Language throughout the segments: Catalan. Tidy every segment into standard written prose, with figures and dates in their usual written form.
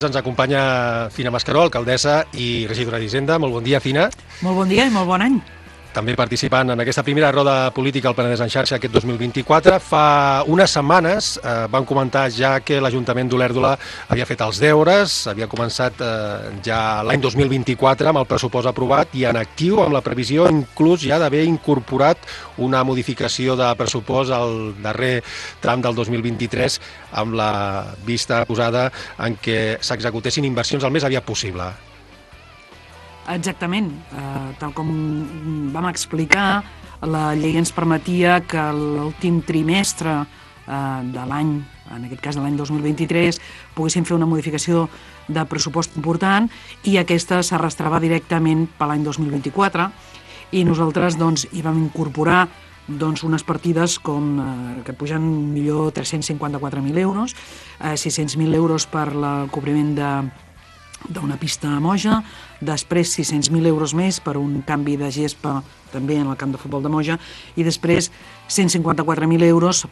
Ens acompanya Fina Mascaró, alcaldessa i regidora d'Hisenda. Molt bon dia, Fina. Molt bon dia i molt bon any. També participant en aquesta primera roda política al Penedès en xarxa aquest 2024. Fa unes setmanes vam comentar ja que l'Ajuntament d'Olèrdola havia fet els deures, havia començat ja l'any 2024 amb el pressupost aprovat i en actiu amb la previsió inclús ja d'haver incorporat una modificació de pressupost al darrer tram del 2023 amb la vista posada en què s'executessin inversions el més aviat possible. Exactament. Tal com vam explicar, la llei ens permetia que l'últim trimestre de l'any, en aquest cas de l'any 2023, poguéssim fer una modificació de pressupost important i aquesta s'arrastrava directament per l'any 2024 i nosaltres hi vam incorporar unes partides que pugen 1.354.000 euros, 600.000 euros per el cobriment d'una pista a Moja, després 600.000 euros més per un canvi de gespa també en el camp de futbol de Moja i després 154.000 euros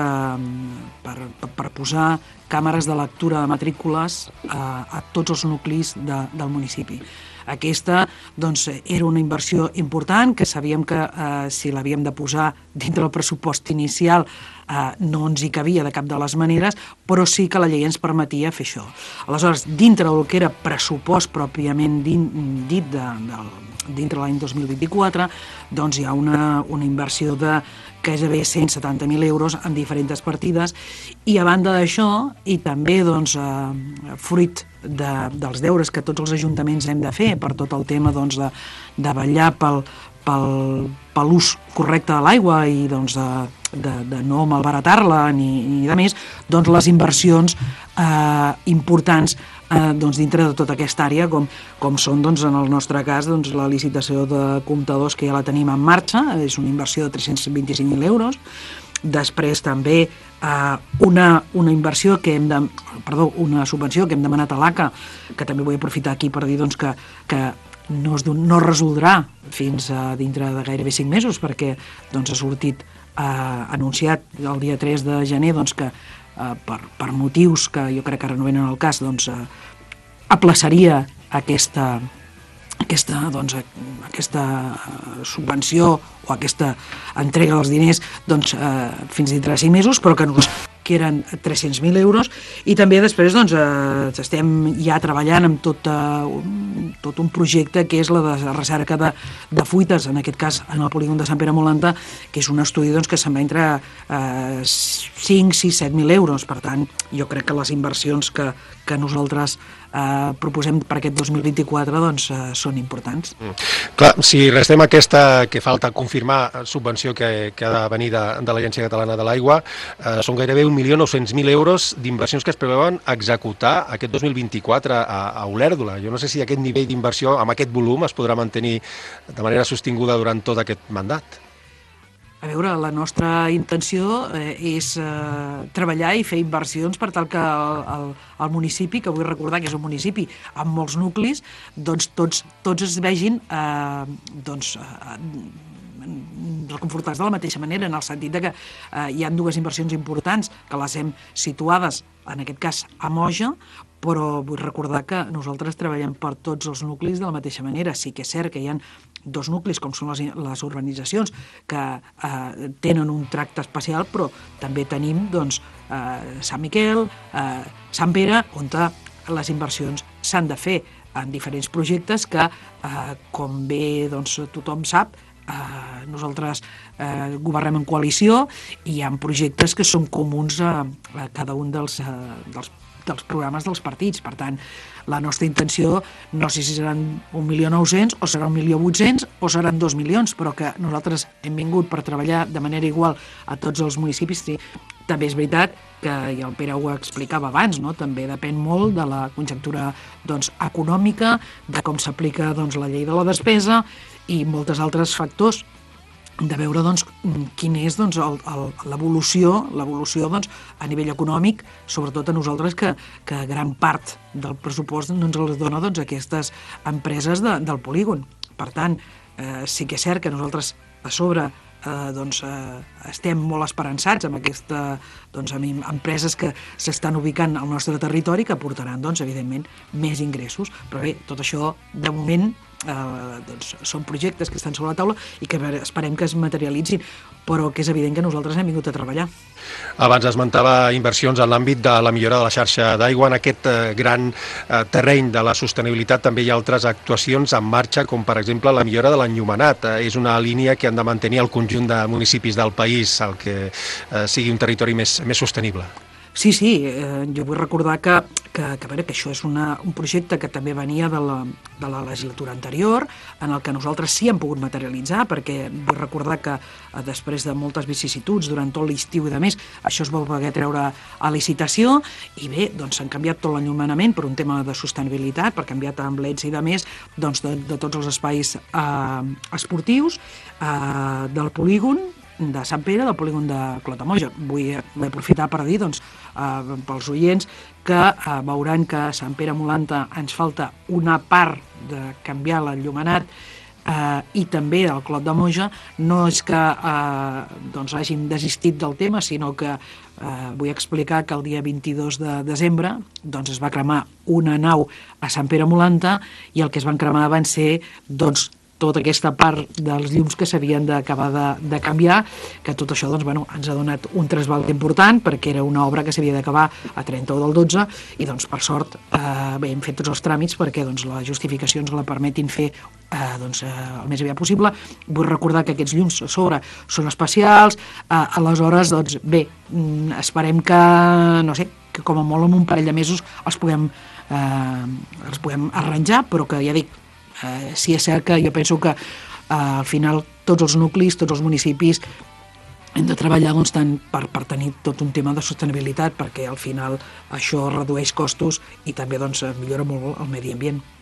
per posar càmeres de lectura de matrícules a tots els nuclis del municipi. Aquesta era una inversió important que sabíem que si l'havíem de posar dintre del pressupost inicial no ens hi cabia de cap de les maneres, però sí que la llei ens permetia fer això. Aleshores, dintre del que era pressupost pròpiament dit dintre l'any 2024, hi ha una inversió de gairebé 170.000 euros en diferents partides i a banda d'això, i també fruit dels deures que tots els ajuntaments hem de fer per tot el tema de vetllar per l'ús correcte de l'aigua i de no malbaratar-la ni de més, les inversions importants dintre de tota aquesta àrea, com són, en el nostre cas, la licitació de comptadors que ja la tenim en marxa, és una inversió de 325.000 euros. Després també una subvenció que hem demanat a l'ACA, que també vull aprofitar aquí per dir que no es resoldrà fins dintre de gairebé 5 mesos, perquè ha sortit anunciat el dia 3 de gener que per motius que jo crec que ara no venen al cas, aplaçaria aquesta subvenció o aquesta entrega dels diners fins dintre de 5 mesos, però que eren 300.000 euros, i també després estem ja treballant amb tot un projecte que és la de recerca de fuites, en aquest cas en el polígon de Sant Pere Molanta, que és un estudi que se'n va entre 5, 6, 7.000 euros. Per tant, jo crec que les inversions que nosaltres proposem per aquest 2024 són importants. Clar, si restem aquesta que falta confirmar subvenció que ha de venir de l'Agència Catalana de l'Aigua, són gairebé 1.900.000 euros d'inversions que es preveuen executar aquest 2024 a Olèrdola. Jo no sé si aquest nivell d'inversió amb aquest volum es podrà mantenir de manera sostinguda durant tot aquest mandat. A veure, la nostra intenció és treballar i fer inversions per tal que el municipi, que vull recordar que és un municipi amb molts nuclis, tots es vegin reconfortats de la mateixa manera, en el sentit que hi ha dues inversions importants que les hem situades, en aquest cas a Moja, però vull recordar que nosaltres treballem per tots els nuclis de la mateixa manera. Sí que és cert que hi ha dos nuclis, com són les urbanitzacions, que tenen un tracte especial, però també tenim Sant Miquel, Sant Pere, on les inversions s'han de fer en diferents projectes que, com bé tothom sap, nosaltres governem en coalició i hi ha projectes que són comuns a cada un dels programes dels partits. Per tant, la nostra intenció no sé si seran 1.900.000 o serà 1.800.000 o seran 2 milions, però que nosaltres hem vingut per treballar de manera igual a tots els municipis. Sí, també és veritat que, i el Pere ho explicava abans, també depèn molt de la conjuntura econòmica, de com s'aplica la llei de la despesa i molts altres factors, de veure quina és l'evolució a nivell econòmic, sobretot a nosaltres que gran part del pressupost ens les dona aquestes empreses del polígon. Per tant, sí que és cert que nosaltres a sobre estem molt esperançats amb amb empreses que s'estan ubicant al nostre territori que portaran, evidentment, més ingressos. Però bé, tot això, de moment, són projectes que estan sobre la taula i que esperem que es materialitzin, però que és evident que nosaltres hem vingut a treballar. Abans esmentava inversions en l'àmbit de la millora de la xarxa d'aigua. En aquest gran terreny de la sostenibilitat també hi ha altres actuacions en marxa, com per exemple la millora de l'enllumenat. És una línia que han de mantenir el conjunt de municipis del país, el que sigui un territori més sostenible. Sí, jo vull recordar que això és un projecte que també venia de la legislatura anterior, en el que nosaltres sí hem pogut materialitzar, perquè vull recordar que després de moltes vicissituds durant tot l'estiu i de més, això es va poder treure a licitació, i bé, s'han canviat tot l'enllumenament per un tema de sostenibilitat, per canviar amb leds i de més, de tots els espais esportius del polígon de Sant Pere, del polígon de Clotamoja. Vull aprofitar per dir, pels oients, que veuran que a Sant Pere Molanta ens falta una part de canviar l'enllumenat i també del Clot de Moja. No és que hàgim desistit del tema, sinó que vull explicar que el dia 22 de desembre es va cremar una nau a Sant Pere Molanta i el que es van cremar van ser tota aquesta part dels llums que s'havien d'acabar de canviar, que tot això ens ha donat un trasbalt important, perquè era una obra que s'havia d'acabar a 31 del 12, i per sort hem fet tots els tràmits perquè la justificació ens la permetin fer el més aviat possible. Vull recordar que aquests llums a sobre són especials, aleshores, esperem que, no sé, que com a molt en un parell de mesos els puguem arranjar, però que ja dic, sí és cert que jo penso que al final tots els nuclis, tots els municipis hem de treballar tant per tenir tot un tema de sostenibilitat, perquè al final això redueix costos i també millora molt el medi ambient.